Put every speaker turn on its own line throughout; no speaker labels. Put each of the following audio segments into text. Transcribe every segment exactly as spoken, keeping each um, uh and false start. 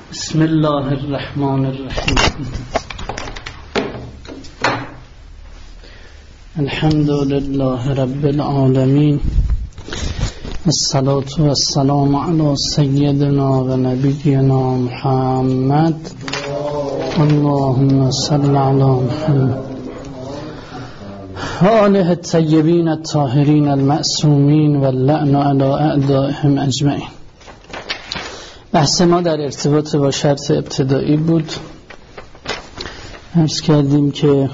بسم الله الرحمن الرحیم. الحمد لله رب العالمین، الصلاة والسلام علی سیدنا و نبینا محمد. اللهم صل علی محمد و آله الطیبین الطاهرین المعصومین و اللعن علی اعدائهم اجمعین. بحث ما در ارتباط با شرط ابتدایی بود. عرض کردیم که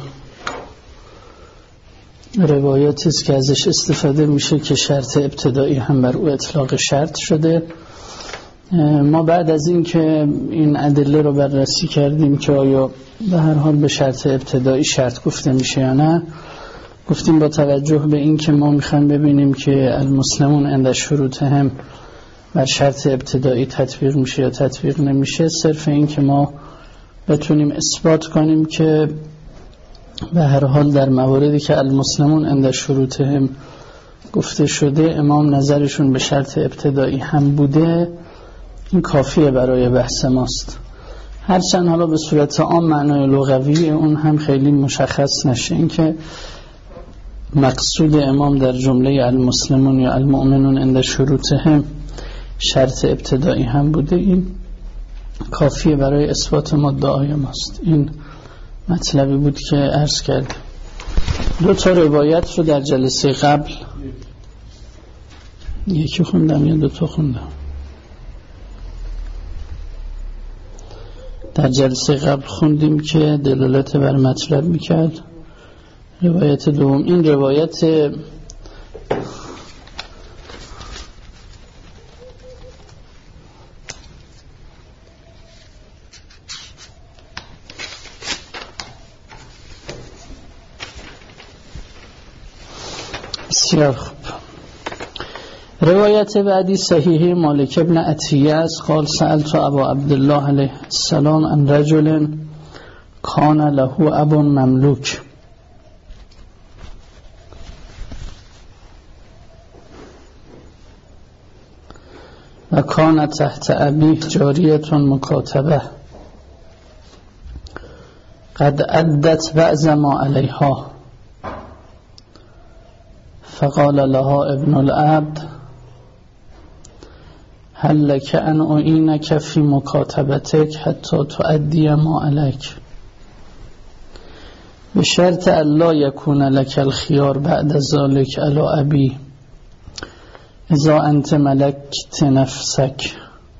روایاتی است که ازش استفاده میشه که شرط ابتدایی هم بر او اطلاق شرط شده. ما بعد از این که این ادله رو بررسی کردیم که آیا به هر حال به شرط ابتدایی شرط گفته میشه یا نه، گفتیم با توجه به این که ما میخوایم ببینیم که المسلمون عند شروطهم بر شرط ابتدایی تطبیق میشه یا تطبیق نمیشه، صرف این که ما بتونیم اثبات کنیم که به هر حال در مواردی که المسلمون عند شروطهم گفته شده امام نظرشون به شرط ابتدایی هم بوده، این کافیه برای بحث ماست. هرچند حالا به صورت عام معنای لغوی اون هم خیلی مشخص نشه، این که مقصود امام در جمله المسلمون یا المؤمنون عند شروطهم شرط ابتدایی هم بوده، این کافیه برای اثبات مدعای ماست. این مطلبی بود که عرض کردم. دو تا روایت رو در جلسه قبل یکی خوندم یا دو تا خوندم. در جلسه قبل خوندیم که دلالت بر مطلب میکرد. روایت دوم، این روایت بسیار خوب. روایت بعدی صحیحه مالک ابن عطیه است. قال سألت ابا عبدالله علیه السلام عن رجل کان له اب مملوک و کان تحت ابیه جاریه مکاتبه قد عدت بعض ما علیها، فقال لها ابن العبد هل لك ان اعینک فی مکاتبتک حتی تؤدی ما علیک بشرط الا یکون لك الخیار بعد ذلك علی ابی اذا انت ملکت نفسک.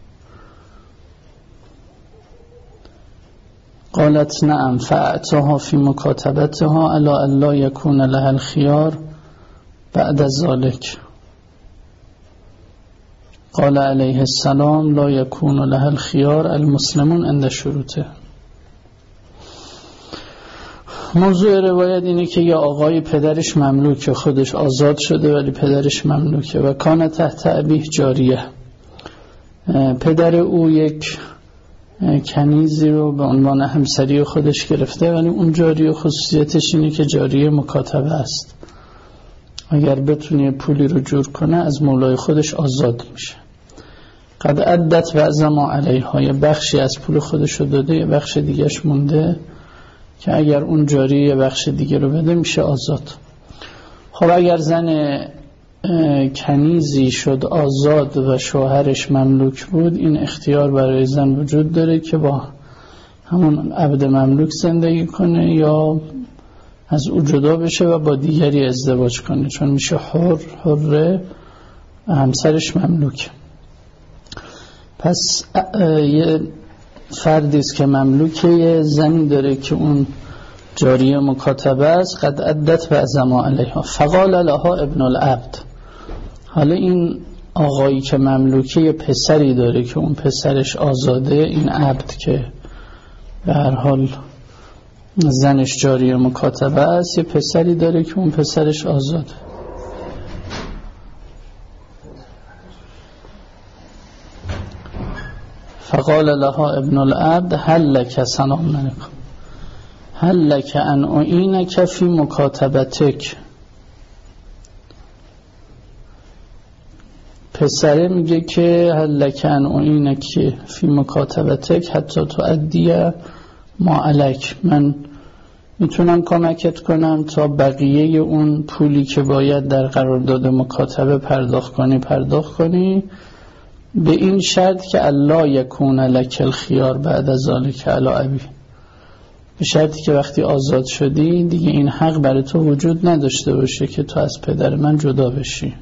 قالت نعم، فاعطاها فی مکاتبتها الا الا یکون لها الخیار بعد ذلك. قال علیه السلام لا یکون لها الخیار المسلمون عند شروطه. موضوع روایت اینه که یا آقای پدرش مملوکه، خودش آزاد شده ولی پدرش مملوکه، و کان تحت ابیه جاریه، پدر او یک کنیزی رو به عنوان همسری خودش گرفته ولی اون جاریه خصوصیتش اینه که جاریه مکاتبه است، اگر بتونه پولی رو جور کنه از مولای خودش آزاد میشه. قد عدت بعض ما علیها، یه بخشی از پول خودش رو داده، یه بخش دیگهش مونده که اگر اون جاری یه بخش دیگه رو بده میشه آزاد. خب اگر زن کنیزی شد آزاد و شوهرش مملوک بود، این اختیار برای زن وجود داره که با همون عبد مملوک زندگی کنه یا از او جدا بشه و با دیگری ازدواج کنه، چون میشه حر حره و همسرش مملوک. پس یه فردی است که مملوکه، یه زنی داره که اون جاریه مکاتبه است. قد عدت بعض ما علیها فقال لها ابن العبد. حالا این آقایی که مملوکه یه پسری داره که اون پسرش آزاده، این عبد که به هر حال زنش جاریه مکاتبه است یه پسری داره که اون پسرش آزاده. فقال لها ابن العبد هل لك سلام علیکم هل لك ان اعینک فی مکاتبتک. پسره میگه که هل لک ان اعینک فی مکاتبتک حتی تؤدی ما علک، من میتونم کمکت کنم تا بقیه اون پولی که باید در قرارداد مکاتبه پرداخت کنی پرداخت کنی، به این شرط که الله یکون لک الخیار بعد از ذلک علی ابی، به شرطی که وقتی آزاد شدی دیگه این حق برای تو وجود نداشته باشه که تو از پدر من جدا بشی.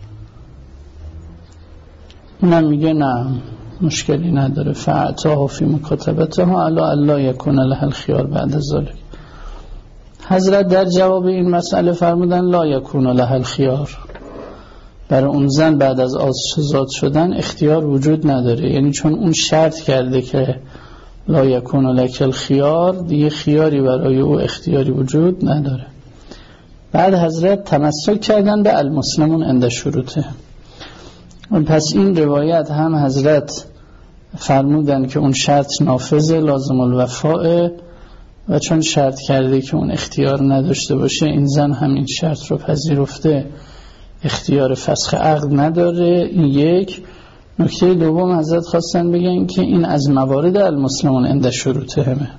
اونم میگه نه مشکلی نداره، فاعطاه فی مکاتبتها علی الله یکون له الخیار بعد از ذلک. حضرت در جواب این مسئله فرمودن لا یکون له الخیار، برای اون زن بعد از آزاد شدن اختیار وجود نداره، یعنی چون اون شرط کرده که لا یکون لک الخیار، دیگه خیاری برای او اختیاری وجود نداره. بعد حضرت تمسک کردن به المسلمون عند شروطه. پس این روایت هم حضرت فرمودن که اون شرط نافذه، لازم الوفاء، و چون شرط کرده که اون اختیار نداشته باشه، این زن هم این شرط رو پذیرفته، اختیار فسخ عقد نداره. این یک. نکته دوم حضرت خواستن بگن که این از موارد المسلمون عند شروطه همه،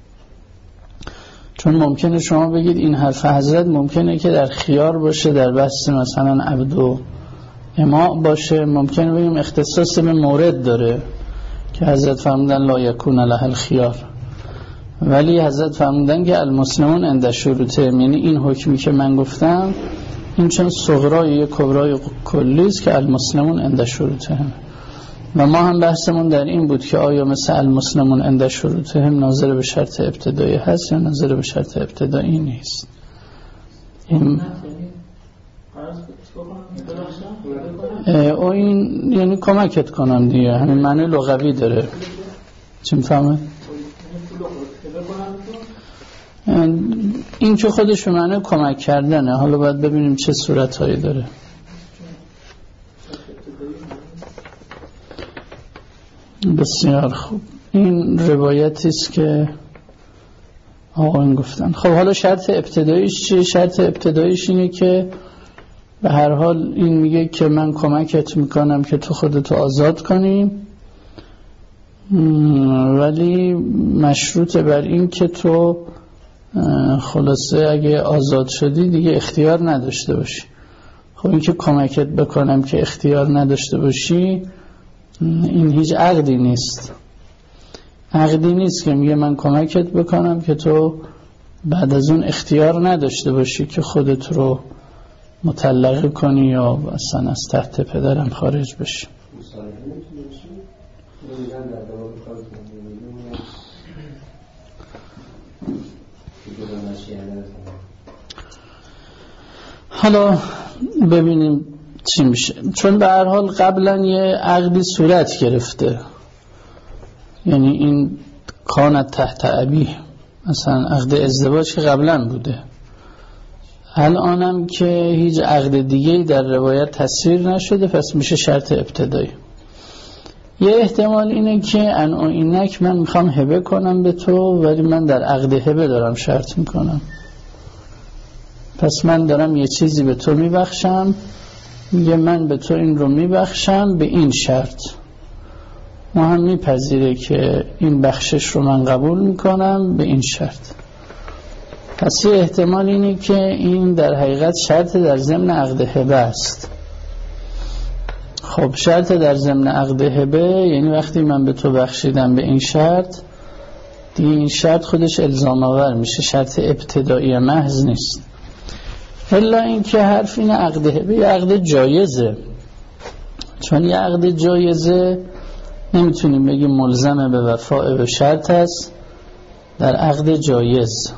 چون ممکنه شما بگید این حرف حضرت ممکنه که در خیار باشه، در بحث مثلا عبد و اماء باشه، ممکنه بگیم اختصاص به مورد داره که حضرت فرمودن لا یکون له الخیار، ولی حضرت فرمودن که المسلمون عند شروطه، یعنی این حکمی که من گفتم این چون صغرای یک کبرای کلی است که المسلمون عند شروطه هم، و ما هم بحثمون در این بود که آیا مثل المسلمون عند شروطه هم ناظر به شرط ابتدایی هست یا ناظر به شرط ابتدایی نیست. این او این یعنی کمکت کنم دیگه، همین معنی لغوی داره. چی میفهمه؟ این که خودش به معنی کمک کردنه، حالا باید ببینیم چه صورتهایی داره. بسیار خوب، این روایتی است که آقایون گفتن. خب حالا شرط ابتداییش چیه؟ شرط ابتداییش اینه که به هر حال این میگه که من کمکت میکنم که تو خودتو آزاد کنی، ولی مشروط بر این که تو خلاصه اگه آزاد شدی دیگه اختیار نداشته باشی. خب این که کمکت بکنم که اختیار نداشته باشی، این هیچ عقدی نیست. عقدی نیست که میگه من کمکت بکنم که تو بعد از اون اختیار نداشته باشی که خودت رو مطلقه کنی یا اصلا از تحت پدرم خارج بشی. حالا ببینیم چی میشه، چون به هر حال قبلا یه عقدی صورت گرفته، یعنی این کانت تحت ابی، مثلا عقد ازدواج که قبلا بوده، الانم که هیچ عقد دیگه‌ای در روایت تصویر نشده، پس میشه شرط ابتدایی. یه احتمال اینه که ان اینک من میخوام هبه کنم به تو، ولی من در عقد هبه دارم شرط میکنم، پس من دارم یه چیزی به تو میبخشم، میگه من به تو این رو میبخشم به این شرط، ما هم میپذیره که این بخشش رو من قبول میکنم به این شرط. پس یه احتمال اینه که این در حقیقت شرط در ضمن عقد هبه است. خب شرط در ضمن عقد هبه یعنی وقتی من به تو بخشیدم به این شرط، دیگه این شرط خودش الزام آور میشه، شرط ابتدایی محض نیست. الا این که حرف این عقد هبه یه عقد جایزه، چون یه عقد جایزه نمیتونیم بگیم ملزمه به وفاء به شرط است در عقد جایز،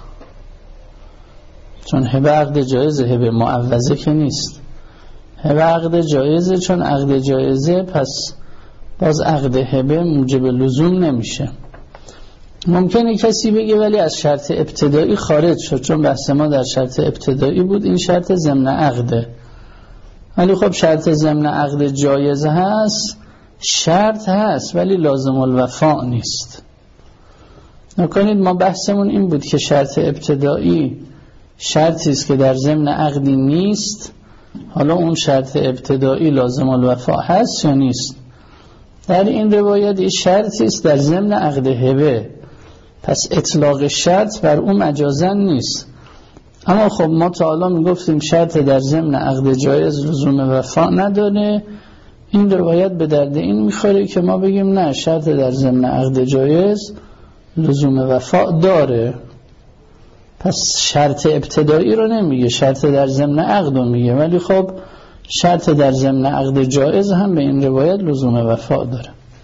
چون هبه عقد جایزه، هبه معوضه که نیست، هبه عقد جایزه، چون عقد جایزه پس باز عقد هبه موجب لزوم نمیشه. ممکنه کسی بگه ولی از شرط ابتدایی خارج شد، چون بحث ما در شرط ابتدایی بود، این شرط ضمن عقده، ولی خب شرط ضمن عقد جایز هست، شرط هست ولی لازم الوفاء نیست. نکنید ما بحثمون این بود که شرط ابتدایی شرطی است که در ضمن عقدی نیست، حالا اون شرط ابتدایی لازم الوفا هست یا نیست؟ در این روایت این شرطی است در ضمن عقد هبه، پس اطلاق شرط بر اون مجازن نیست. اما خب ما تا حالا میگفتیم شرط در ضمن عقد جایز لزوم وفا نداره. این روایت به درد این میخوره که ما بگیم نه، شرط در ضمن عقد جایز لزوم وفا داره. پس شرط ابتدایی رو نمیگه، شرط در ضمن عقد رو میگه، ولی خب شرط در ضمن عقد جایز هم به این روایت لزوم وفا داره.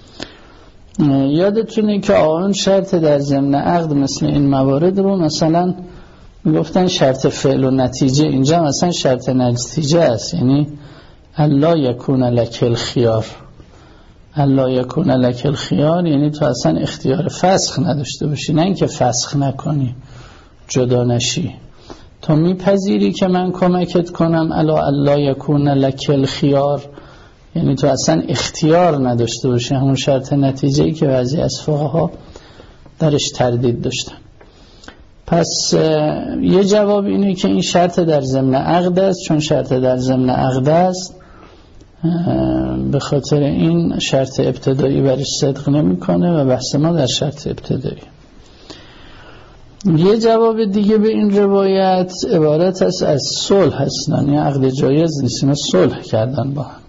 یادتونه که آن شرط در ضمن عقد مثل این موارد رو مثلا میگفتن شرط فعل و نتیجه، اینجا مثلا شرط نتیجه است، یعنی الا یکون لک الخیار. الا یکون لک الخیار یعنی تو اصلا اختیار فسخ نداشته باشی، نه اینکه فسخ نکنی، جدا نشی. تو میپذیری که من کمکت کنم، الا الا یکون لک الخیار یعنی تو اصلا اختیار نداشته باشی، همون شرط نتیجه‌ای که بعضی از فقها درش تردید داشتن. پس یه جواب اینه که این شرط در ضمن عقد است، چون شرط در ضمن عقد است به خاطر این شرط ابتدایی برش صدق نمیکنه و بحث ما در شرط ابتدایی. یه جواب دیگه به این روایت عبارت است از صلح هستن، یعنی عقد جایز نیست، صلح کردن با هم.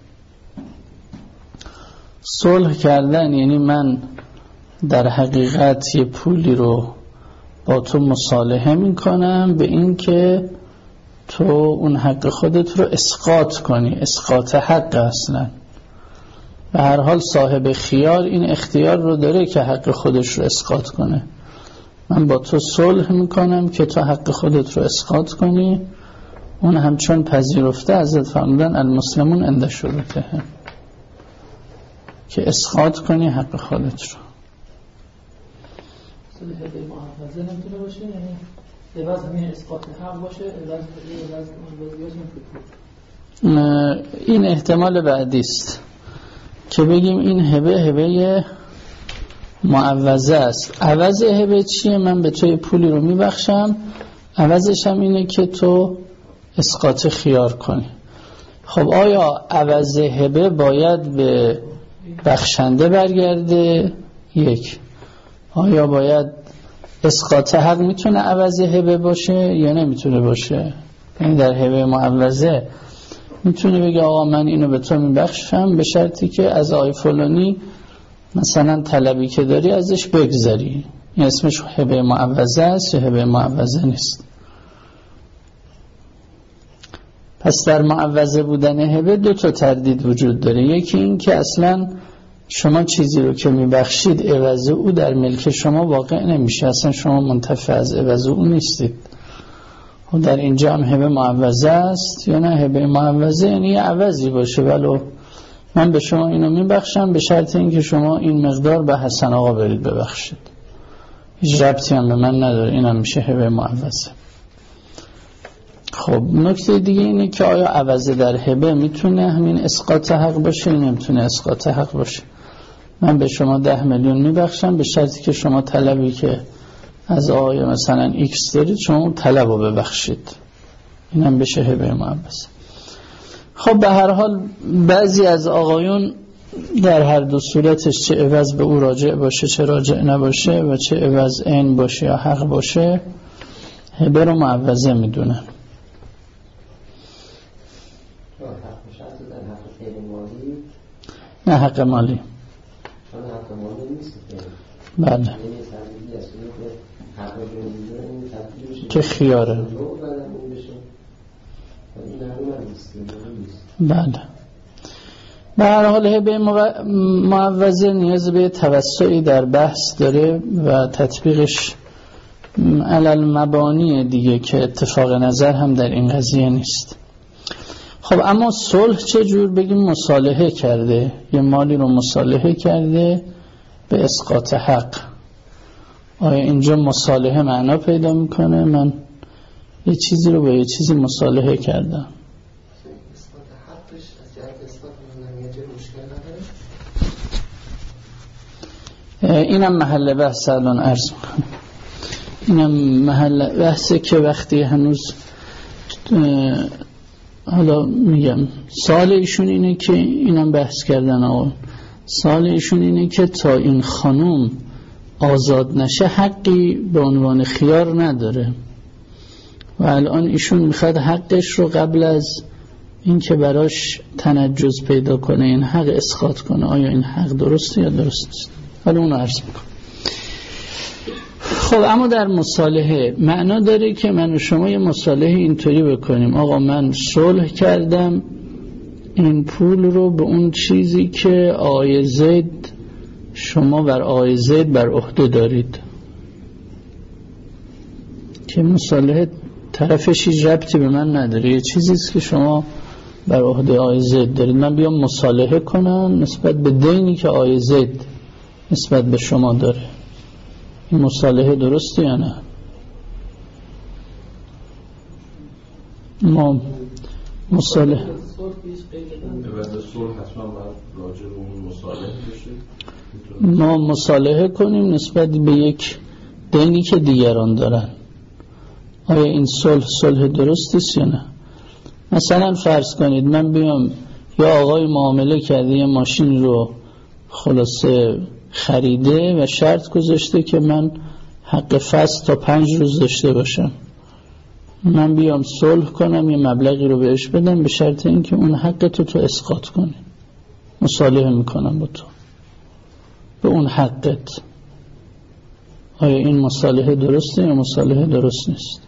صلح کردن یعنی من در حقیقت یه پولی رو با تو مصالحه میکنم به این که تو اون حق خودت رو اسقاط کنی. اسقاط حق اصلا به هر حال صاحب خیار این اختیار رو داره که حق خودش رو اسقاط کنه. من با تو صلح میکنم که تو حق خودت رو اسقاط کنی. اون همچون پذیرفته حضرت فرمودن المسلمون عند شروطهم، که اسقاط کنی حق خودت رو.
صلح به محافظه نمیتونه باشه، یعنی عوض همین اسقاط حق باشه، عوض عوض
این احتمال بعدی است که بگیم این هبه هبه معوضه است. عوض هبه چیه؟ من به توی پولی رو میبخشم، عوضش هم اینه که تو اسقاط خیار کنی. خب آیا عوض هبه باید به بخشنده برگرده؟ یک. آیا باید اسقاط حق میتونه عوض هبه باشه یا نمیتونه باشه؟ یعنی در هبه معوضه میتونه بگه آقا من اینو به تو میبخشم به شرطی که از آقای فلانی مثلا طلبی که داری ازش بگذاری. این اسمش هبه معوضه است یا هبه معوضه نیست؟ پس در معوضه بودن هبه دو تا تردید وجود داره. یکی این که اصلا شما چیزی رو که میبخشید عوض او در ملک شما واقع نمیشه، اصلا شما منتفع از عوض او نیستید. و در اینجا هم هبه معوضه است یا نه هبه معوضه؟ یعنی یه عوضی باشه، ولو من به شما اینو میبخشم به شرط اینکه شما این مقدار به حسن آقا برید ببخشید، هیچ ربطی هم به من نداره. این هم میشه هبه معوضه. خب نکته دیگه اینه که آیا عوض در هبه میتونه همین اسقاط حق باشه یا نمیتونه اسقاط حق باشه؟ من به شما ده میلیون میبخشم به شرطی که شما طلبی که از آقای مثلا ایکس دارید شما طلب رو ببخشید. این هم بشه هبه معوضه. خب به هر حال بعضی از آقایون در هر دو صورتش چه عوض به او راجع باشه چه راجع نباشه و چه عوض عین باشه یا حق باشه هبه رو معوضه میدونن. نه حق مالی. بله که خیاره. بله به هر حال هبه معوضه نیاز به توسعی در بحث داره و تطبیقش علل مبانی دیگه که اتفاق نظر هم در این قضیه نیست. خب اما صلح چه جور؟ بگیم مصالحه کرده، یه مالی رو مصالحه کرده به اسقاط حق. آیا اینجا مصالحه معنا پیدا میکنه؟ من یه چیزی رو با یه چیزی مصالحه کردم. اینم محل بحث الان عرض میکنم. اینم محل بحثه که وقتی هنوز حالا میگم سوال ایشون اینه که اینم بحث کردن آقا، سوال ایشون اینه که تا این خانوم آزاد نشه حقی به عنوان خیار نداره و الان ایشون میخواد حقش رو قبل از این که براش تنجز پیدا کنه این حق اسقاط کنه. آیا این حق درسته یا درست نیست؟ حالا اونو عرض میکنم. خب اما در مصالحه معنا داره که من و شما یه مصالحه اینطوری بکنیم آقا من صلح کردم این پول رو به اون چیزی که آقای زید شما بر آقای زید بر عهده دارید، که مصالحه طرفش هیچ ربطی به من نداره، یه چیزیست که شما بر عهده آقای زید دارید، من بیام مصالحه کنم نسبت به دینی که آقای زید نسبت به شما داره. این مصالحه درسته یا نه؟ ما مصالحه
بعد صلح حتما باید راجع به اون مصالحه بشه،
ما مصالحه کنیم نسبت به یک دینی که دیگران دارن. آیا این صلح صلح درستیست یا نه؟ مثلا فرض کنید من بیام یا آقای معامله کرده یه ماشین رو خلاصه خریده و شرط گذاشته که من حق فصل تا پنج روز داشته باشم، من بیام صلح کنم یه مبلغی رو بهش بدم به شرط اینکه اون حق تو تو اسقاط کنی، مصالحه میکنم با تو به اون حقت. آیا این مصالحه درسته یا مصالحه درست نیست؟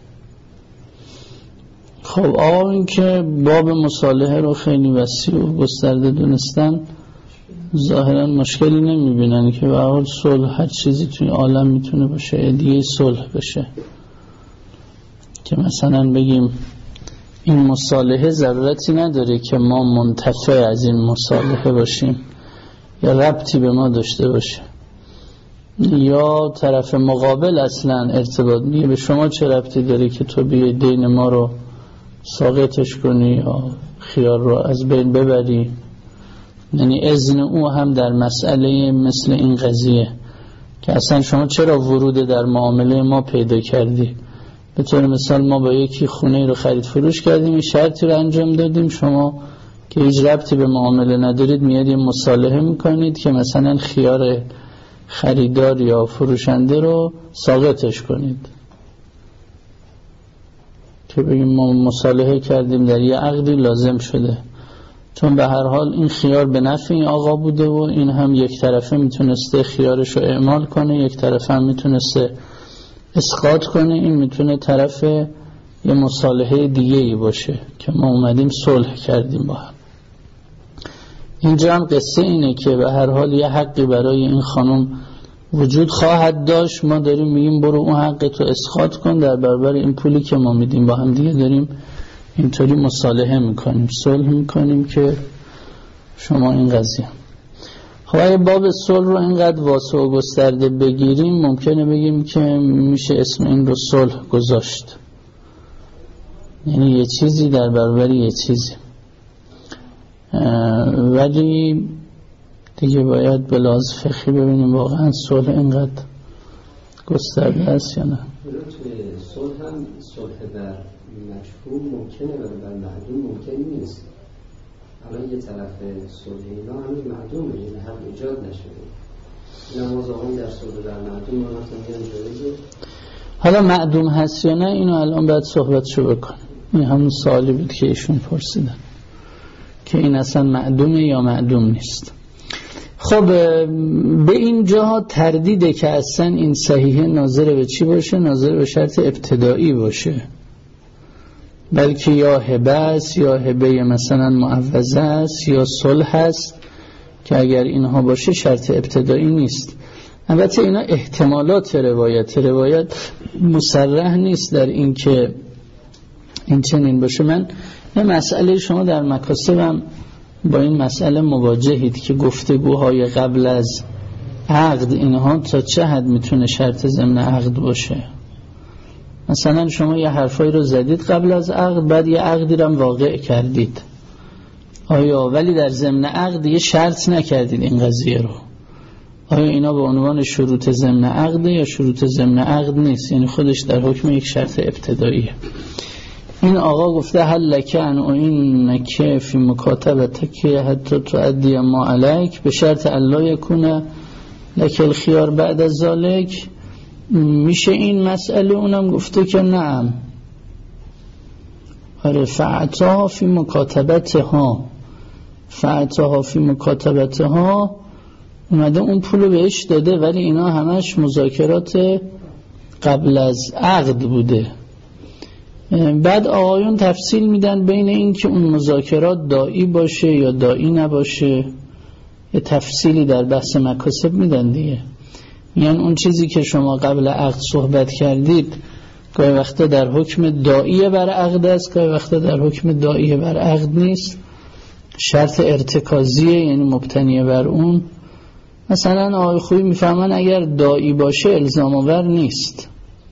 خب آقا این که باب مصالحه رو خیلی وسیع و گسترده دونستن ظاهرا مشکلی نمیبینن که به حال صلح هر چیزی توی عالم میتونه باشه، دیگه صلح بشه که مثلا بگیم این مصالحه ضرورتی نداره که ما منتفع از این مصالحه باشیم یا ربطی به ما داشته باشه، یا طرف مقابل اصلا ارتباط نیه به شما چه ربطی داره که تو بیای دین ما رو ساقطش کنی یا خیار رو از بین ببری. یعنی اذن او هم در مسئله مثل این قضیه که اصلا شما چرا ورود در معامله ما پیدا کردی. به طور مثال ما با یکی خونه رو خرید فروش کردیم، این شرطی رو انجام دادیم، شما که هیچ ربطی به معامله ندارید میاد یه مصالحه میکنید که مثلا خیار خریدار یا فروشنده رو ساقطش کنید، که بگیم ما مصالحه کردیم در یه عقدی لازم شده، چون به هر حال این خیار به نفع این آقا بوده و این هم یک طرفه میتونسته خیارش رو اعمال کنه، یک طرفه هم میتونسته اسقاط کنه، این میتونه طرف یه مصالحه دیگه ای باشه که ما اومدیم صلح کردیم با هم. اینجا هم قصه اینه که به هر حال یه حقی برای این خانم وجود خواهد داشت، ما داریم میگیم برو اون حق تو اسقاط کن در برابر این پولی که ما میدیم، با هم دیگه داریم اینطوری مصالحه میکنیم، صلح میکنیم که شما این قضیه. خب اگه باب صلح رو اینقدر واسع و گسترده بگیریم ممکنه بگیم که میشه اسم این رو صلح گذاشت، یعنی یه چیزی در برابر یه چیزی، ولی دیگه باید به لحاظ فقهی ببینیم واقعا صلح اینقدر گسترده است یا نه.
صلح هم صلح بر مشهور ممکنه ولی بر معدوم ممکن نیست. الان یه طرف صلح اینا همین معدومه، یعنی هم ایجاد نشده. نماز آقام در صلح بر معدوم ما نتونیم جایزه.
حالا معدوم هست یا نه اینو الان باید صحبتشو بکنیم. این همون سوالی بود که ایشون پرسیدن که این اصلا معدومه یا معدوم نیست. خب به این جاها تردیده که اصلا این صحیحه ناظر به چی باشه؟ ناظر به شرط ابتدایی باشه، بلکه یا هبه است یا هبه مثلا معوضه است یا صلح است که اگر اینها باشه شرط ابتدایی نیست. البته اینا احتمالات روایت روایت مصرح نیست در این که این چنین باشه. من یه مسئله شما در مکاسبم با این مسئله مواجهید که گفتگوهای قبل از عقد اینها تا چه حد میتونه شرط ضمن عقد باشه. مثلا شما یه حرفایی رو زدید قبل از عقد، بعد یه عقدی رو هم واقع کردید، آیا ولی در ضمن عقد یه شرط نکردید این قضیه رو، آیا اینا به عنوان شروط ضمن عقد یا شروط ضمن عقد نیست؟ یعنی خودش در حکم یک شرط ابتداییه. این آقا گفته هل لکن و این نکه فی مکاتبت که حتی تؤدی ما علیک به شرط الله یکونه لک الخیار بعد از ذالک. میشه این مسئله؟ اونم گفته که نعم. آره فعطاها فی مکاتبتها، فعطاها فی مکاتبتها اومده اون پولو بهش داده، ولی اینا همش مذاکرات قبل از عقد بوده. بعد آقایون تفصیل میدن بین این که اون مذاکرات دائی باشه یا دائی نباشه، یه تفصیلی در بحث مکاسب میدن دیگه. یعنی اون چیزی که شما قبل عقد صحبت کردید گاهی وقتا در حکم دائی بر عقد است، گاهی وقتا در حکم دائی بر عقد نیست. شرط ارتکازیه یعنی مبتنی بر اون. مثلا آقای خوبی میفهمن اگر دائی باشه الزام آور نیست.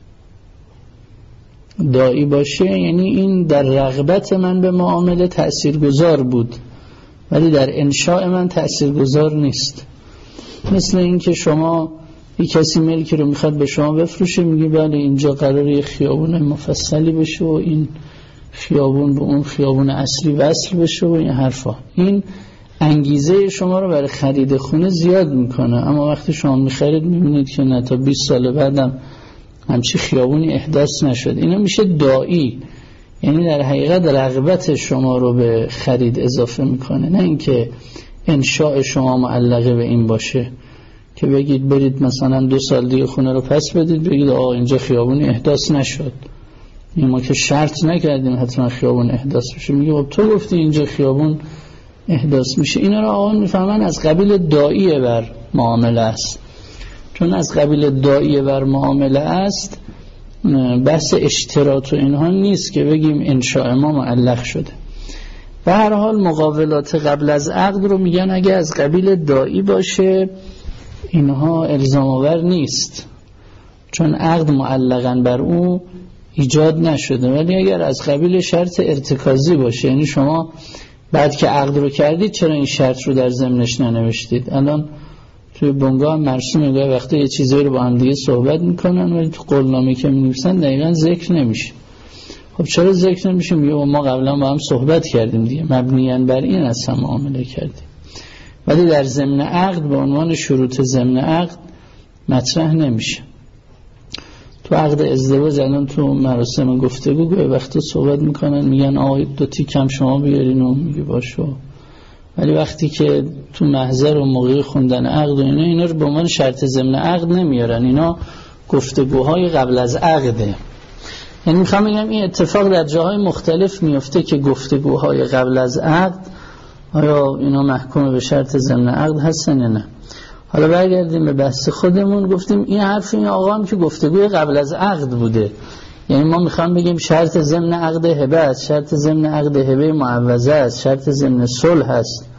دائی باشه یعنی این در رغبت من به معامله تأثیرگذار بود ولی در انشاء من تأثیرگذار نیست. مثل این که شما یک کسی ملکی رو میخواد به شما بفروشه، میگه بله اینجا قراره یه خیابون مفصلی بشه و این خیابون به اون خیابون اصلی وصل بشه و این حرفا. این انگیزه شما رو برای خرید خونه زیاد میکنه، اما وقتی شما میخرید میبینید که نه تا بیست سال بعدم همچی خیابونی احداث نشد. اینا میشه دائی، یعنی در حقیقت رغبت شما رو به خرید اضافه میکنه، نه اینکه انشاء شما معلقه به این باشه که بگید برید مثلا دو سال دیگه خونه رو پس بدید بگید آقا اینجا خیابونی احداث نشد. این ما که شرط نکردیم حتما خیابون احداث بشه، میگه خب تو گفتی اینجا خیابون احداث میشه. اینا رو آقا میفهمن از قبیل دائی بر معامله است. چون از قبیل دائی بر معامله است بحث اشتراط و اینها نیست که بگیم انشاء ما معلق شده. به هر حال مقاولات قبل از عقد رو میگن اگه از قبیل دائی باشه اینها الزام آور نیست، چون عقد معلقاً بر او ایجاد نشده. ولی اگر از قبیل شرط ارتکازی باشه، یعنی شما بعد که عقد رو کردید چرا این شرط رو در ضمنش ننوشتید؟ الان توی بنگاه مرسوم گاهی وقتا یه چیزایی رو با هم دیگه صحبت میکنن ولی تو قولنامه که می‌نویسن دقیقاً ذکر نمیشه. خب چرا ذکر نمیشه؟ میگه ما قبلا با هم صحبت کردیم دیگه، مبنیاً بر این اصلا معامله کردیم. ولی در ضمن عقد به عنوان شروط ضمن عقد مطرح نمیشه. تو عقد ازدواج الان تو مراسم گفتگو گاهی وقتا صحبت میکنن میگن آقا دو تیکم شما بیارین و میگه باشو، ولی وقتی که تو محضر و موقع خوندن عقد و اینا اینا رو به عنوان شرط ضمن عقد نمیارن. اینا گفتگوهای قبل از عقده. یعنی میخوام بگم این اتفاق در جاهای مختلف میفته که گفتگوهای قبل از عقد آیا اینا محکوم به شرط ضمن عقد هستن یا نه. حالا برگردیم به بحث خودمون. گفتیم این حرف این آقا هم که گفتگوی قبل از عقد بوده، یعنی ما میخوام بگیم شرط ضمن عقد هبه است، شرط ضمن عقد هبه معوضه است، شرط ضمن صلح است.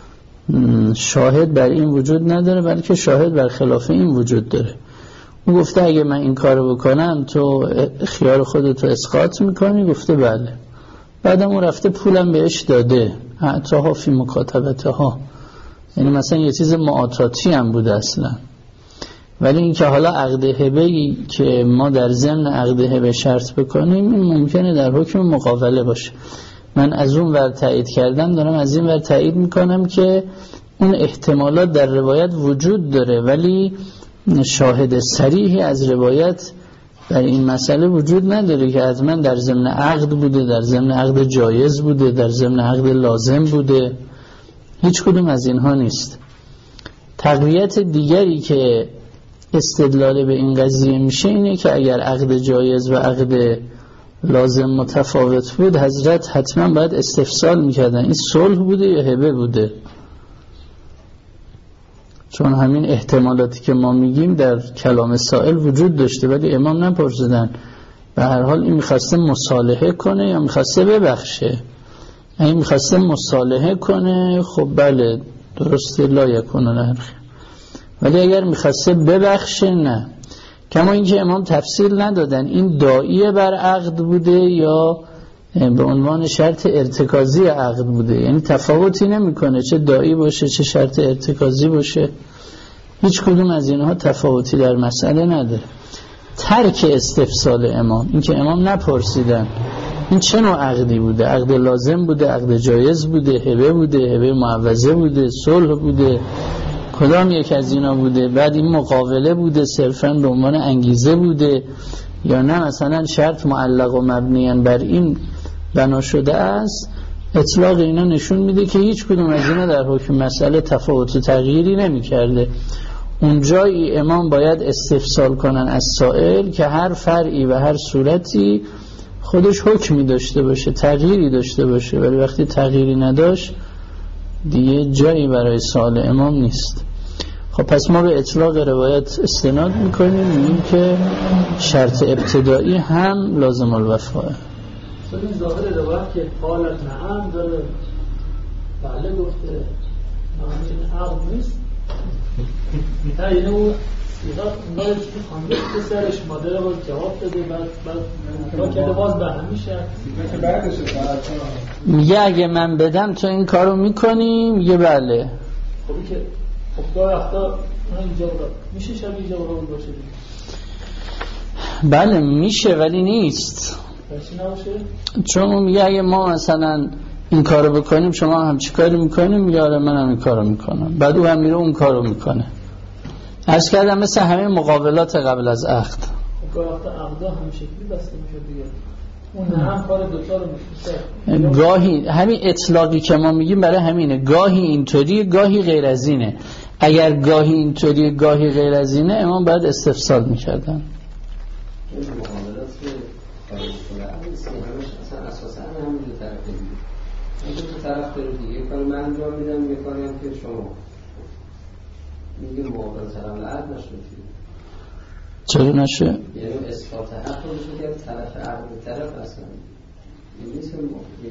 شاهد بر این وجود نداره بلکه شاهد بر خلاف این وجود داره. اون گفته اگه من این کارو بکنم تو خیار خودتو اسقاط میکنی؟ گفته بله. بعدم اون رفته پولم بهش داده، اعطاها فی مکاتبتها، یعنی مثلا یه چیز معاطاتی هم بوده اصلا. ولی این که حالا عقد هبه‌ای که ما در ضمن عقد هبه شرط بکنیم این ممکنه در حکم مقاوله باشه. من از اون ور تایید کردم دارم از این ور تایید میکنم که اون احتمالات در روایت وجود داره ولی شاهد صریحی از روایت در این مسئله وجود نداره که از من در ضمن عقد بوده، در ضمن عقد جایز بوده، در ضمن عقد لازم بوده. هیچ کدوم از اینها نیست. تقویت دیگری که استدلال به این قضیه میشه اینه که اگر عقد جایز و عقد لازم متفاوت بود حضرت حتما باید استفسال میکردن این صلح بوده یا هبه بوده، چون همین احتمالاتی که ما میگیم در کلام سائل وجود داشته ولی امام نپرسیدن. به هر حال این میخواسته مصالحه کنه یا میخواسته ببخشه؟ این میخواسته مصالحه کنه خب بله درسته لا یکونه نرخ، ولی اگر میخواسته ببخشه نه. کما اینکه امام تفصیل ندادن این داعیه بر عقد بوده یا به عنوان شرط ارتکازی عقد بوده، یعنی تفاوتی نمیکنه چه داعی باشه چه شرط ارتکازی باشه، هیچ کدوم از اینها تفاوتی در مسئله نداره. ترک استفسال امام، این که امام نپرسیدن این چه نوع عقدی بوده؟ عقد لازم بوده، عقد جایز بوده، هبه بوده، هبه معوضه بوده، صلح بوده، کدام یک از اینا بوده؟ بعد این مقاوله بوده صرفاً به عنوان انگیزه بوده یا نه مثلا شرط معلق و مبنیاً بر این بنا شده است؟ اطلاق اینا نشون میده که هیچ کدوم از اینا در حکم مسئله تفاوت و تغییری نمی کرده. اونجایی امام باید استفسال کنن از سائل که هر فرعی و هر صورتی خودش حکمی داشته باشه، تغییری داشته باشه، ولی وقتی تغییری نداشت دیگه جایی برای سوال امام نیست. خب پس ما به اطلاق روایت استناد میکنیم، میگیم که شرط ابتدایی هم لازم الوفاه.
این ظاهر روایت که قالت نعم داره بله گفته نعم عقد نیست نه، اینه اون سیغت اونگاه که خانده که سرش مادر باز جواب داده بعد بعد را کرده باز به همیشه
میگه اگه من بدم تو این کارو میکنی؟ میگه بله.
خب که افتار افتار اینجا برا میشه شب اینجا برا باشه؟
بله میشه ولی نیست. چون میگه اگه ما مثلا این کارو بکنیم شما هم چی کاری میکنیم؟ میگه آره من هم این کارو میکنم، بعد او هم میره اون کارو میکنه. عرض کردم مثل همه مقابلات قبل از عقد
عقدا هم شکلی بسته میشه دیگه، اون هم کار دوتا رو میشه.
گاهی همین اطلاقی که ما میگیم برای همینه، گاهی اینطوری گاهی غیر از اینه. اگر گاهی اینطوری گاهی غیر از اینه امام باید استفسال میکردن.
این مقابلات خارج کنه اصلا اساسا همین دو طرف دیگه، این دو طرف داره دیگه، کار من انجام میدم میکنم که شما میگه مقابل طرف عقد نشد.
چرا نشه؟
یعنی اثبات حق رو میشه که طرف عقد طرف اصلا این نیست که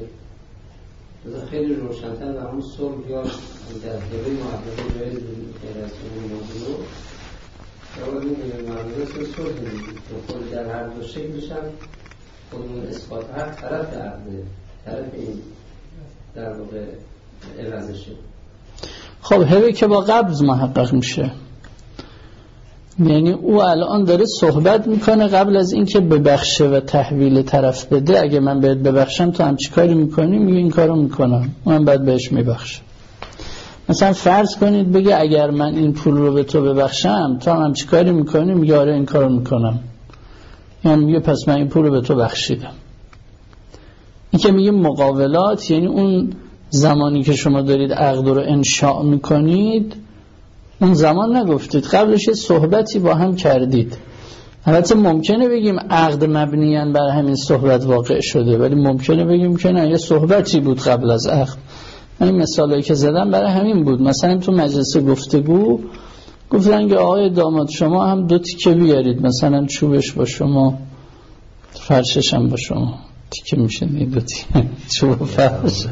بذار خیلی روشن‌تر و همون صلح یا در حوی معبده جایز بودید که از اون موضوع یا باید میگه معبده که صلح بودید و خود در هر دو شکلش هم خودمون اثبات حق طرف عقده، طرف این در واقع عوضشه.
خب هوی که با قبض محقق میشه، یعنی او الان داره صحبت میکنه قبل از اینکه ببخشه و تحویل طرف بده. اگه من بهت ببخشم تو هم چی کاری میکنی؟ میگه این کارو میکنم، من بعد بهش میبخشم. مثلا فرض کنید بگه اگر من این پول رو به تو ببخشم تو هم چی کاری میکنی؟ میگه آره این کارو میکنم، یعنی میگه پس من این پول رو به تو بخشیدم. این که میگه مقاولات یعنی اون زمانی که شما دارید عقد رو انشاء میکنید اون زمان نگفتید، قبلش صحبتی با هم کردید. البته ممکنه بگیم عقد مبنیاً بر همین صحبت واقع شده، ولی ممکنه بگیم که نه یه صحبتی بود قبل از عقد. این مثالایی که زدم برای همین بود. مثلا تو مجلس گفتگو گفتن که آقای داماد شما هم دو تیکه بیارید، مثلا چوبش با شما فرشش هم با شما، تیکه میشه نه دو تیکه چوب فرش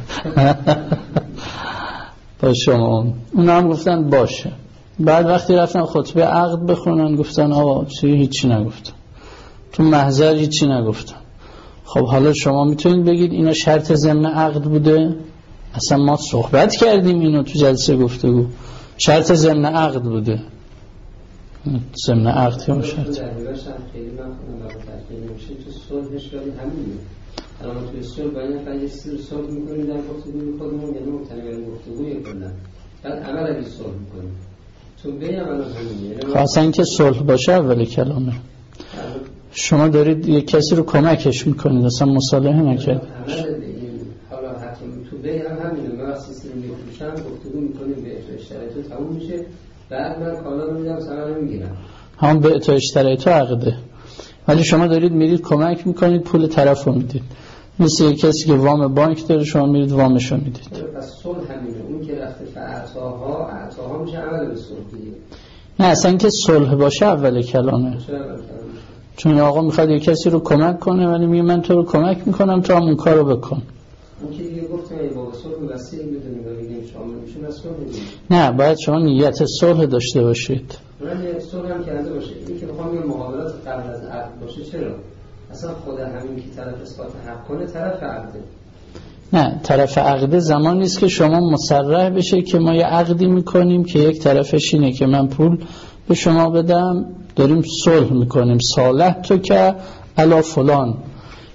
با شما. اونا هم گفتن باشه. بعد وقتی رفتن خطبه عقد بخونن گفتن آقا چی هیچی نگفتن، تو محضر هیچی نگفتن. خب حالا شما میتونید بگید اینا شرط ضمن عقد بوده؟ اصلا ما صحبت کردیم اینو تو جلسه گفتگو، شرط ضمن عقد بوده. ضمن عقد که شرط
خیلی من خودم برای تحقیل میشه تو صلحش ولی همینه. الان توی صلح باید نفر یه سر صلح میکنیم در گفتگوی خودمون، یعنی مبتنی گفتگوی کردن بعد عمل اگه صلح میکنیم تو بین عمل همینه. خواستن
اینکه صلح باشه اولی کلامه. شما دارید یک کسی رو کمکش میکنید، اصلا مصالحه نکرد.
حالا حتی تو بین هم همینه. من وقتی سری میفروشم گفتگو میکنیم به اعطا اشترایتو تموم میشه، بعد من کالا رو میدم سمن رو میگیرم، هم
به اعطا اشترایتو عقده. ولی شما دارید میرید کمک میکنید پول طرف رو میدید، مثل یک کسی که وام بانک داره شما میرید وامش رو میدید.
پس صلح همینه. اون که رفته فاعطاها اعطاها میشه عمل به صلح دیگه.
نه اصلا که صلح باشه اول کلامه، چون آقا میخواد یک کسی رو کمک کنه ولی میگه من تو رو کمک میکنم تو هم اون کار رو بکن.
اون که دیگه گفتم ای بابا صلح وسیع بدونیم و بگیم شامل میشه صلح دیگه.
نه باید شما نیت صلح داشته باشید.
من نیت صلح هم کرده باشه. این که بخوام یه مقابلات قبل از عقد باشه چرا؟ اصلا خود همین که طرف اثبات حق کنه طرف عقده.
نه طرف عقده زمان نیست که شما مصرح بشه که ما یه عقدی میکنیم که یک طرفش اینه که من پول به شما بدم، داریم صلح میکنیم، صالح تو که علا فلان،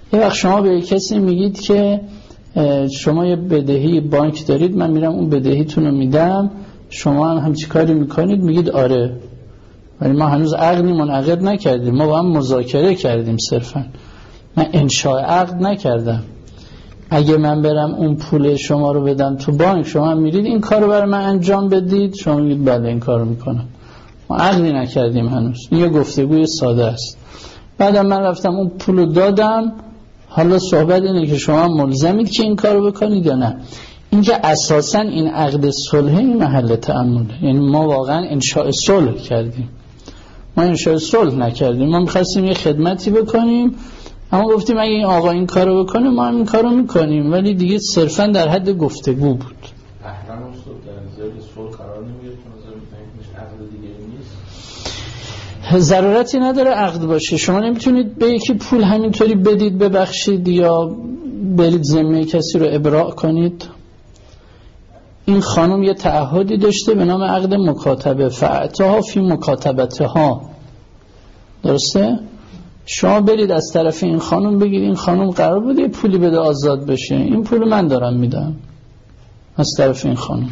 یه وقت شما به کسی میگید که شما یه بدهی بانک دارید، من میرم اون بدهیتون رو میدم، شما هم همچی کاری میکنید، میگید آره، ولی ما هنوز عقدی منعقد نکردیم، ما با هم مذاکره کردیم، صرفا من انشاء عقد نکردم. اگه من برم اون پول شما رو بدم تو بانک، شما هم میرید این کار رو برای من انجام بدید، شما میگید بله این کار رو میکنم، ما عقدی نکردیم هنوز. این یه گفتگوی ساده است. بعدم من رفتم اون پول رو دادم، حالا صحبت اینه که شما ملزمید که این کار رو بکنید یا نه. اینکه اساساً این عقد صلح این محل تأمله، یعنی ما واقعا انشاء صلح کردیم، ما انشاء صلح نکردیم. ما می‌خواستیم یه خدمتی بکنیم، اما گفتیم اگه این آقا این کارو بکنه ما هم این کارو میکنیم، ولی دیگه صرفاً در حد گفتگو بود.
احرام اصول در زیر صلح قرار نمیگیره چون از این عقد دیگه نیست.
ضرورتی نداره عقد باشه. شما نمیتونید به یکی پول همینطوری بدید ببخشید یا برید ذمه کسی رو ابراء کنید. این خانم یه تعهدی داشته به نام عقد مکاتبه، فاعتها فی مکاتبتها، درسته؟ شما برید از طرف این خانم بگید این خانم قرار بود یه پولی بده آزاد بشه، این پول من دارم میدم از طرف این خانم.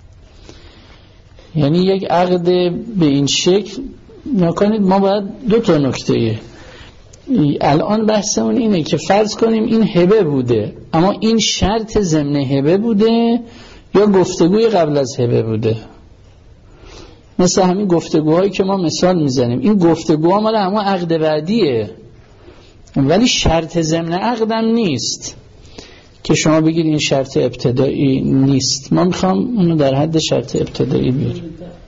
یعنی یک عقد به این شکل نکنید. ما باید دو تا نکته، الان بحثمون اینه که فرض کنیم این هبه بوده، اما این شرط ضمن هبه بوده یا گفتگوی قبل از هبه بوده. مثل همین گفتگوهایی که ما مثال میزنیم، این گفتگوها مال همون عقد بعدیه ولی شرط ضمن عقدم نیست که شما بگید این شرط ابتدایی نیست. ما میخوام اونو در حد شرط ابتدایی بیاریم.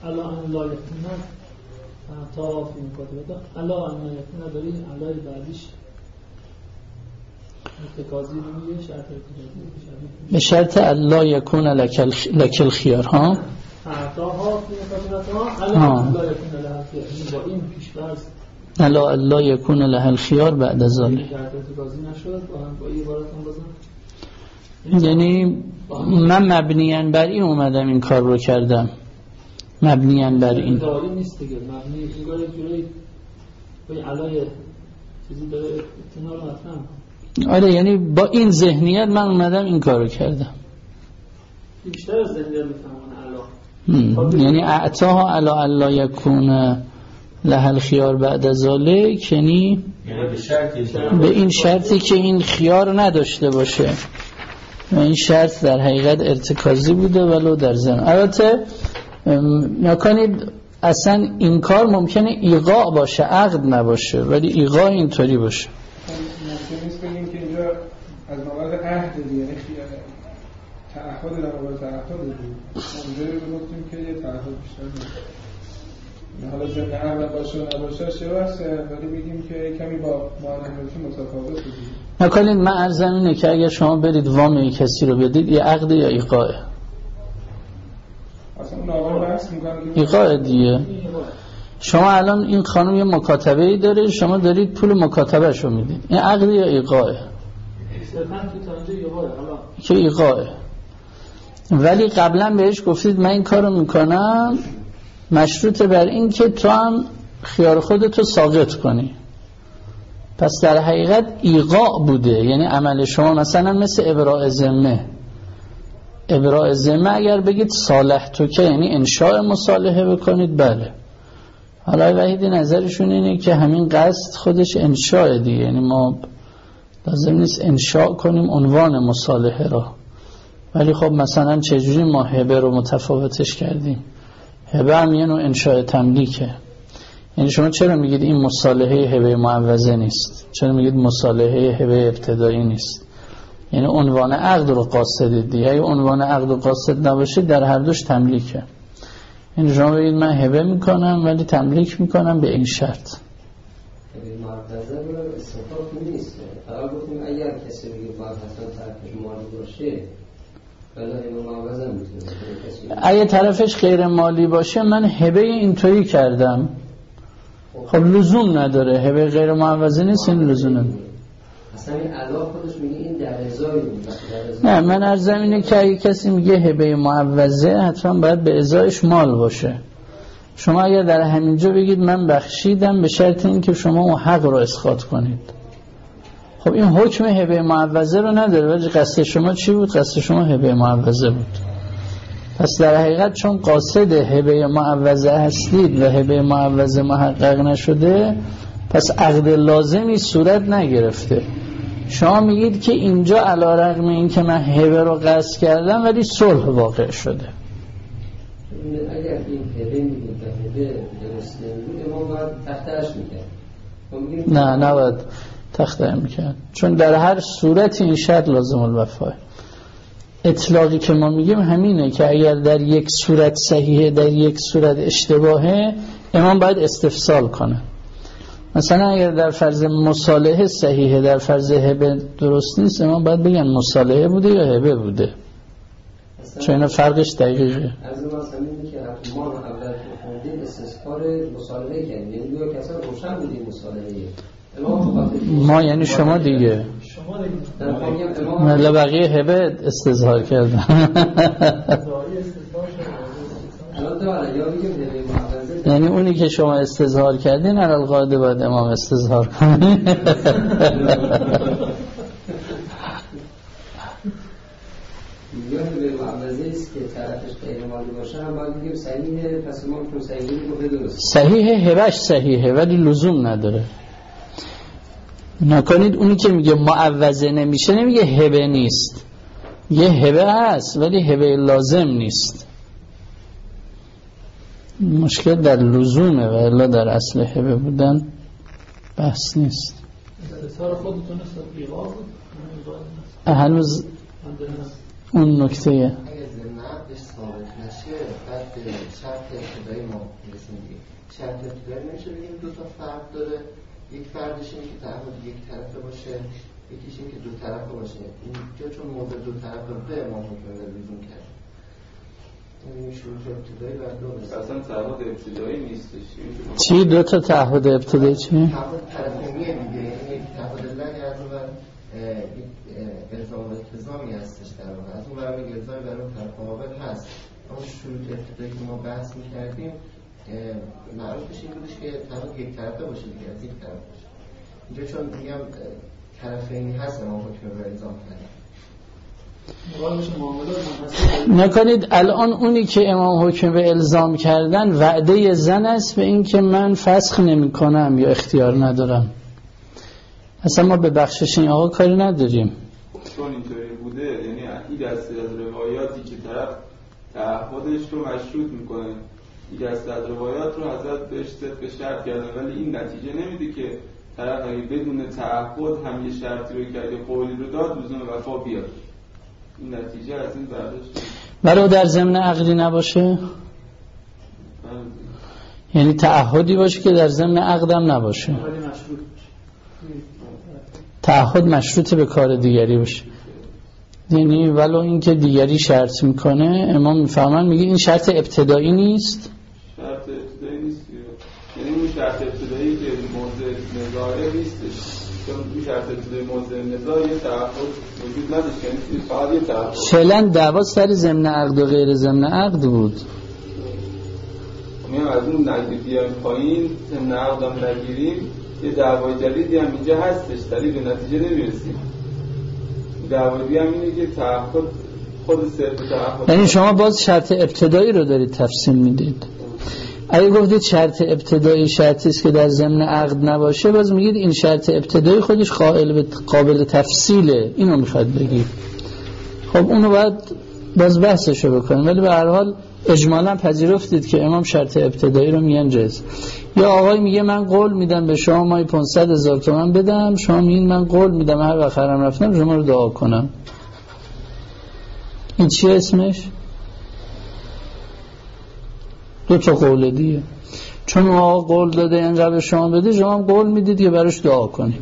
تا فی مکاتبه الا ان یکون داری علای بعدیش اتکازی رو میگه شرط اتکازی
به شرط الا یکون لک الخیار ها
اعطاها فی مکاتبه الا الا یکون لها الخیار، با این پیش‌فرض
الا الا یکون لها الخیار بعد از ذلک
شرط اتکازی نشد. با این عبارتون بزن،
یعنی من مبنیاً بر این اومدم این کار رو کردم، مبنیاً بر این
داری نیست دیگه، مبنی اینگاه جوری به علای چیزی داره اتنا رو مطمئن.
آره، یعنی با این ذهنیت من اومدم این کار رو کردم.
بیشتر از ذهنیت میفهمون علا،
یعنی اعطاها علا الا یکون لها الخیار بعد از ذلک، یعنی به این شرطی که این خیار نداشته باشه و این شرط در حقیقت ارتکازی بوده ولو در ضمن. البته نکنید اصلا این کار ممکنه ایقاع باشه عقد نباشه، ولی ایقاع اینطوری باشه.
ممکن نیست بگیم که اینجا از موارد عهد دیگه، یعنی تعهد در موارد تعهد دیگه اونجایی رو گفتیم که یه تعهد بیشتر نیست، حالا ضمن عقد باشه و نباشه چه واسه، ولی بگیم که کمی با معاملاتی متفاوت دیگه.
نکنید من عرضم اینه که اگر شما برید وام کسی رو بدید یه عقد یا ایقاعه؟ ایقاع دیگه. شما الان این خانم یه مکاتبه ای داره، شما دارید پول مکاتبه شو میدید، این عقد یا ایقاعه؟ که ایقاعه. ولی قبلا بهش گفتید من این کارو میکنم مشروط بر این که تو هم خیار خودتو ساقط کنی، پس در حقیقت ایقاع بوده. یعنی عمل شما مثلا مثل ابراء ذمه، ابراء ذمه اگر بگید صالح تو که یعنی انشاء مصالحه بکنید، بله. حالا وحیدی نظرشون اینه که همین قصد خودش انشاء دیگه، یعنی ما لازم نیست انشاء کنیم عنوان مصالحه را. ولی خب مثلا چجوری ما هبه رو متفاوتش کردیم؟ هبه هم یه نوع انشاء تملیکه. یعنی شما چرا میگید این مصالحه هبه معوضه نیست؟ چرا میگید مصالحه هبه ابتدایی نیست؟ یعنی عنوان عقد رو قاصدید دیگه. اگه عنوان عقد رو قاصد نباشه در هر دوش تملیکه. یعنی شما بگید من هبه میکنم ولی تملیک میکنم به این شرط.
هبه معوضه رو استفاده نیست. فقط گفتیم اگر کسی بگه باید حتما طرفش مالی باشه ولی هبه معوضه میتونه.
اگه طرفش غیر مالی باشه من هبه اینطوری کردم، خب لزوم نداره. هبه غیر معوضه نیست، این لزوم نداره.
اصلا این علا خودش میگه این در ازای
نه، من عرضم اینه که اگه کسی میگه هبه معوضه حتما باید به ازایش مال باشه. شما اگر در همینجا بگید من بخشیدم به شرط این که شما اون حق رو اسقاط کنید، خب این حکم هبه معوضه رو نداره، ولی قصد شما چی بود؟ قصد شما هبه معوضه بود. پس در حقیقت چون قاصد هبه معوضه هستید و هبه معوضه محقق نشده، پس عقد لازمی صورت نگرفته. شما میگید که اینجا علیرغم این که من هبه رو قصد کردم ولی صلح واقع شده.
اگر این هبه میگید که هبه درست نمیگید ما باید تختهش میکرد.
نه نباید تخته میکرد، چون در هر صورت این شرط لازم الوفاه. اطلاقی که ما میگیم همینه که اگر در یک صورت صحیحه در یک صورت اشتباهه، امام باید استفسال کنه. مثلا اگر در فرض مصالحه صحیحه در فرض هبه درست نیست، امام باید بگن مصالحه بوده یا هبه بوده، چون اینا فرقش دقیقه.
از ما همینه که ما اول که خوندیم استذکار مصالحه کردیم، یعنی دو کسا روشن بودیم مصالحه
ما یعنی شما دیگه مله بقیه هبه استظهار کردن. یعنی اونی که شما استظهار کردین علی القاعده باید امام استظهار کنه.
یا به معوضه است که طرفش غیر مالی باشه هم باید بگیم صحیحه، پس ما که صحیحه رو بدرست
صحیحه، هبهش صحیحه ولی لزوم نداره. نکنید اونی که میگه معوضه نمیشه نمیگه هبه نیست، یه هبه هست ولی هبه لازم نیست. مشکل در لزومه و الا در اصل هبه بودن بحث نیست.
استثار خودتون استثار بود
هنوز اون نکته
اگر زمنعبش ثابت نشه بعد شرط ابتدایی ما رسیم دیگه. شرط ابتدایی نمیشه بگیم دو تا فرق داره، یک فردش اینه که تعهد یک طرفه باشه، یکیش اینه که دو طرفه باشه. اینجا چون موضوع دو طرفه به ما حکم لزوم کرد. این شروط ابتدایی و دو
اصلا تعهد ابتدایی نیستش.
چی دو تا تعهد ابتدایی چی؟
تعهد طرفینیه دیگه، یعنی یک تعهد لگه از اون بر یک الزام و التزامی هستش در واقع. از اون بر یک الزامی بر اون طرف مقابل هست. اون شروط ابتدایی که ما بحث می‌کردیم معروفش این بودش که تعهد یک طرفه باشه دیگه، از یک طرف باشه. اینجا چون میگم طرفینی هست ما حکم بر الزام کردیم.
نکنید الان اونی که امام حکم به الزام کردن وعده زن است به این که من فسخ نمی کنم یا اختیار ندارم. اصلا ما به بخشش این آقا کاری نداریم.
چون اینطوری بوده، یعنی این دسته از روایاتی که طرف تعهدش رو مشروط میکنه، این دسته از روایات رو حضرت بهش ست به شرط کردن، ولی این نتیجه نمیده که طرف اگه بدون تعهد هم یه شرطی رو کرده قولی رو داد لزوم وفا بیاد. این نتیجه از این برداشت
ولو در ضمن عقدی نباشه، یعنی تعهدی باشه که در ضمن عقدم نباشه، تعهد مشروط به کار دیگری باشه. یعنی ولو این که دیگری شرط میکنه، امام میفهمن میگه این شرط ابتدایی نیست.
شرط ابتدایی نیست، یعنی اون شرط ابتدایی که موضع نظاره نیستش، چون این شرط ابتدایی موضع نظاره یه تعهد وجود نداشت، یعنی فقط یه تعهد.
فعلا دعوا سر ضمن عقد و غیر ضمن عقد بود.
میام از اون نگیریم پایین ضمن عقد هم نگیریم، یه دعوای جدیدی هم اینجا هستش، ولی به نتیجه نمیرسیم. دعوایی هم اینه که تعهد خود صرف تعهد،
یعنی شما باز شرط ابتدایی رو دارید تفصیل میدید. اگه گفتید شرط ابتدایی شرطی است که در ضمن عقد نباشه، باز میگید این شرط ابتدایی خودش قابل قابل تفصیله، اینو میخواد بگید. خب اونو باید باز بحثشو بکنیم، ولی به هر حال اجمالا پذیرفتید که امام شرط ابتدایی رو میگن جایز. یا آقای میگه من قول میدم به شما مای پانصد هزار تومان بدم، شما میگین من قول میدم هر وقت حرم رفتم شما رو دعا کنم. این چیه اسمش؟ دو تا قول دیگه. چون آقا قول داده اینقدر به شما بده، شما هم قول میدید که براش دعا کنید.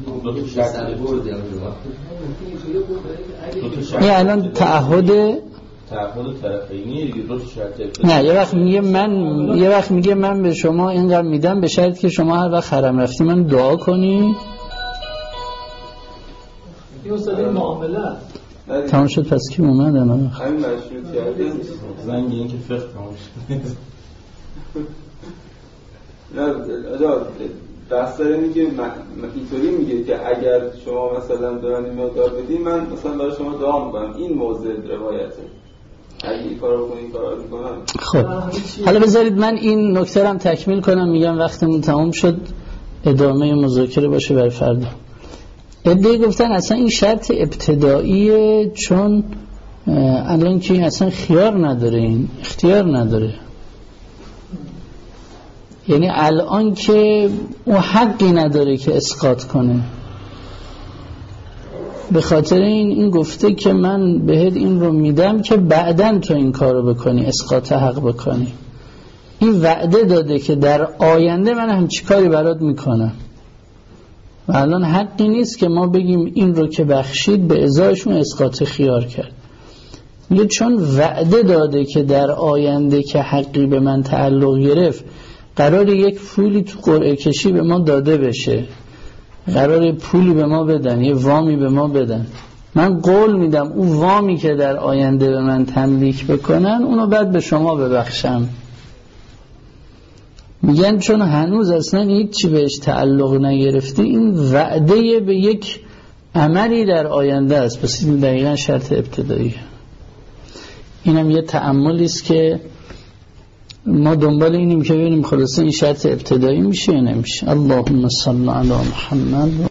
این الان تعهد
تعهد طرفینی دیگه، دو تا شرط.
نه یه وقت میگه من یه وقت میگه من به شما اینقدر میدم به شرط که شما هر وقت حرم رفتی من دعا کنی.
این اصلا این معامله
تمام شد. پس کی اومد الان؟
همین مشروط کرده
زنگ این که فقه تمام شد.
نه اجا بحث داره میگه اینطوری میگه که اگر شما مثلا به من مقدار بدی من مثلا برای شما دعا میکنم. این موضع روایته. اگه این کارو کنی این کارو میکنم.
خب حالا بذارید من این نکته رو هم تکمیل کنم. میگم وقتمون تمام شد، ادامه مذاکره باشه برای فردا. ادعای گفتن اصلا این شرط ابتداییه، چون الان که این اصلا خیار نداره، این اختیار نداره. یعنی الان که او حقی نداره که اسقاط کنه. به خاطر این این گفته که من بهت این رو میدم که بعدن تو این کارو بکنی، اسقاط حق بکنی. این وعده داده که در آینده من همچی کاری برات میکنم. و الان حقی نیست که ما بگیم این رو که بخشید به ازایشون اسقاط خیار کرد. میگه چون وعده داده که در آینده که حقی به من تعلق گرفت قرار یک پولی تو قرعه کشی به ما داده بشه، قرار پولی به ما بدن، یه وامی به ما بدن، من قول میدم اون وامی که در آینده به من تملیک بکنن اونو بعد به شما ببخشم. میگن چون هنوز اصلا هیچ چی بهش تعلق نگرفته، این وعده به یک عملی در آینده است. پس این دقیقا شرط ابتدایی. اینم یه تأملی است که ما دنبال اینیم که ببینیم خلاصه این شرط ابتدایی میشه یا نمیشه. اللهم صل علی محمد.